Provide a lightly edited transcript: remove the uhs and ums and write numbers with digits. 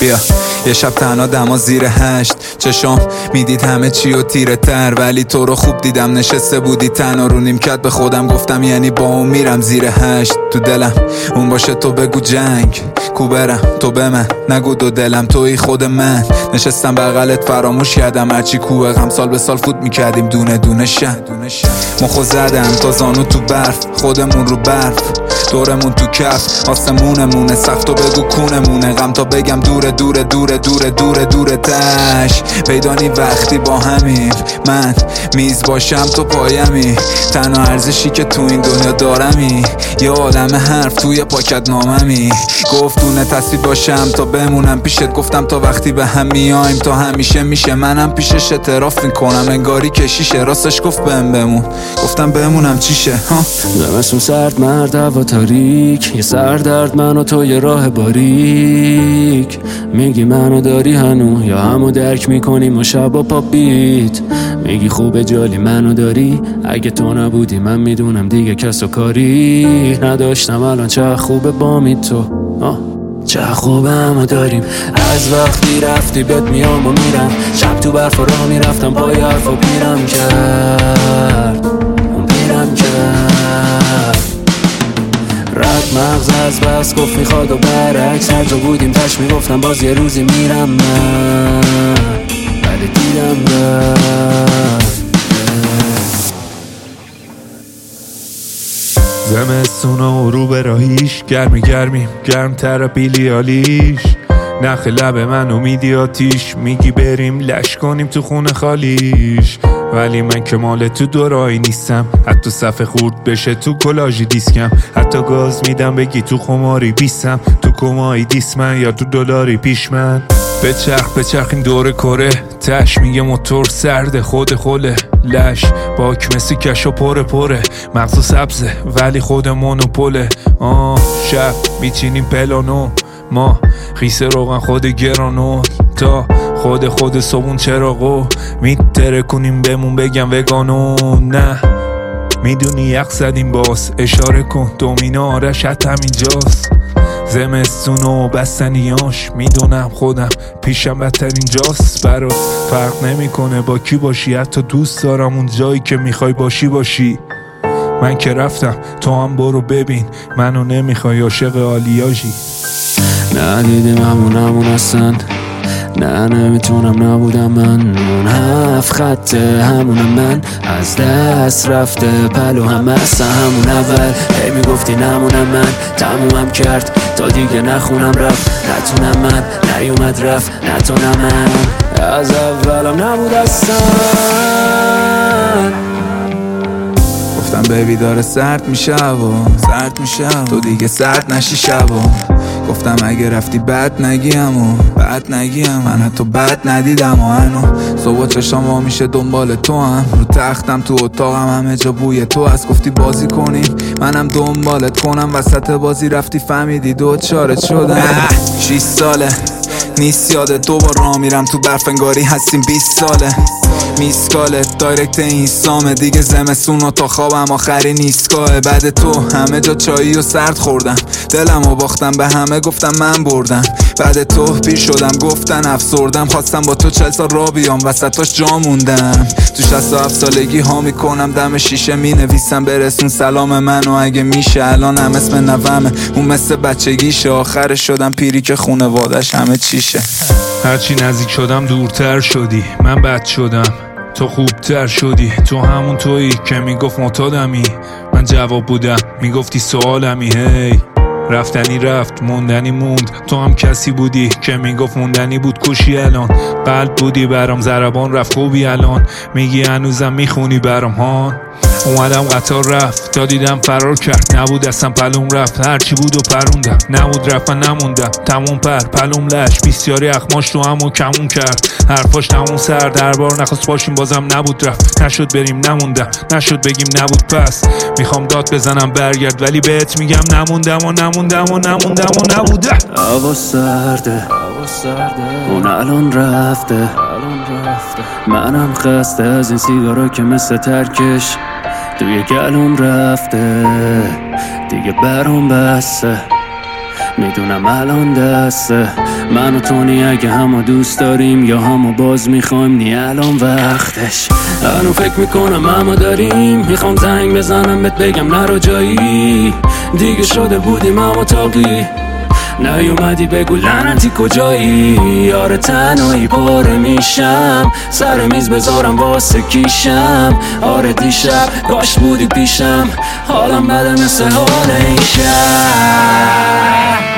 بیا یه شب تنها دما زیر 8 چشام میدید همه چی و تیره تر، ولی تو رو خوب دیدم نشسته بودی تنها رو نیمکت. به خودم گفتم یعنی با اون میرم زیر 8. تو دلم اون باشه تو بگو جنگ کو برم، تو به من نگو دو دلم توی خود من. نشستم بغلت فراموش کردم هرچی کوه غم سال به سال فوت میکردیم دونه دونه شن. مخو زدم تا زانو تو برف، خودمون رو برف دورمون تو کف، آسمونمونه سخت و بگو کونمونه. غم تا بگم دوره دوره دوره دوره دوره دوره تش پیدانی وقتی با همیم، من میز باشم تو پایمی. تنها ارزشی که تو این دنیا دارمی یه عالم حرف توی پاکت ناممی. گفتونه تصویر باشم تا بمونم پیشت، گفتم تا وقتی به هم میایم تا همیشه میشه. منم پیشش اعتراف میکنم انگاری کشیشه، راستش گفت بمون گفتم بمونم چیشه. زمستون سرد مرد هوا تاریک، یه سردرد من و تو یه راه باریک. میگی منو داری هنو یا همو درک میکنیم و شب و پاپ بیت. میگی خوبه جالی منو داری، اگه تو نبودی من میدونم دیگه کس و کاری نداشتم. الان چه خوبه بامی تو چه خوبه همو داریم. از وقتی رفتی بهت میام و میرم، شب تو برف و راه میرفتم پای حرف و پیرم کرد رد مغز از بس گفت میخواد و برعکس. هر جا بودیم تش میگفتم باز یه روزی میرم من، ولی دیدم رفت. زمستون و رو به راهیش گرمی گرمیم گرم تر بیلیالیش. نخ لب من امیدی آتیش، میگی بریم لش کنیم تو خونه خالیش. ولی من که مال تو دورایی نیستم، حتی صفحه خورد بشه تو کلاژی دیسکم. حتی گاز میدم بگی تو خماری بیستم، تو کمایی دیسمن یا تو دلاری پیش من. بچرخ این دور کره تش میگه موتور سرده خود خوله. لش باک مثل کش و پره مغزو سبزه ولی خود مونوپوله. شب میچینیم پلانو ما خیسه روغن خود گرانو تا خود صبون چراغو میتره کنیم بمون بگم وگانو. نه میدونی یخ زدیم باز اشاره کن دومینا آرش حتی همینجاست. زمستون و بستنیاش میدونم خودم پیشم بدترین جاست. برات فرق نمیکنه با کی باشی، حتی دوست دارم اون جایی که میخوای باشی. من که رفتم تو هم برو ببین منو نمیخوای عاشق آلیاژی. ندیدیم همون هستن، نه نمیتونم نبودم من. اون 7 خطه همونم من، از دست رفته پلو هم اصلا همون اول. هی میگفتی نمونم من، تمومم کرد تا دیگه نخونم رفت. نتونم من نیومد رفت، نتونم من از اولم نبود اصلا. گفتم بیبی داره سرد میشه تو دیگه سرد نشی شبا. گفتم اگه رفتی بد نگیم من حتی بد ندیدم و هنو صبح چشام وا میشه دنبال تو هم رو تختم تو اتاقم همه جا بوی تو هست. گفتی بازی کنیم منم دنبالت کنم، وسط بازی رفتی فهمیدی دوچارت شدم. 6 ساله نیست یادت دو بار راه میرم تو برف انگاری هستیم 20 ساله. میسکالت دایرکت اینستامه دیگه زمستون و تا خوابم آخری نیستگاهه. بعد تو همه جا چایی و سرد خوردم، دلم و باختم به همه گفتم من بردم. بعد تو پیر شدم گفتن افسردم، خواستم با تو 40 سال را بیام وسطاش جا موندم. تو 67 سالگی ها میکنم دم شیشه مینویسم برسون سلام منو اگه میشه. الانم اسم نومه اون مثل بچگیشه، آخرش شدم پیری که خونوادش همه چیشه. هرچی نزدیک شدم دورتر شدی، من بد شدم تو خوبتر شدی. تو همون تویی که میگفت معتادمی، من جواب بودم میگفتی سوالمی. هی رفتنی رفت موندنی موند، تو هم کسی بودی که میگفت موندنی بود کشی. الان قلب بودی برام ضربان رفت خوبی، الان میگی هنوزم میخونی برام هان. اومدم قطار رفت تا دیدم فرار کرد، نبود اصلا پلوم رفت هرچی بود و پروندم. نبود رفت من نموندم تموم پلوم لش بیستیاری اخماش تو همو کمون کرد. حرفاش تموم سر دربار نخواست باشیم بازم نبود رفت. نشد بریم نموندم، نشد بگیم نبود پس. میخوام داد بزنم برگرد ولی بهت میگم نموندم نبوده. هوا سرده اون الان رفته، منم خسته از این سیگارا که مثل ترکش توی گلوم رفته. دیگه برام بسته میدونم الان دسته من و تونی اگه همو دوست داریم یا همو باز میخوایم، نی الان وقتش. الان فکر میکنم همو داریم، میخوام زنگ بزنم بهت بگم نرو جایی، دیگه شده بودیم همو تاقی، نیومدی بگو لعنتی کجایی. آره تنهایی پاره میشم، سر میز بذارم واسه کیشم. آره دیشب کاش بودی پیشم، حالم بده مثل حال این شب.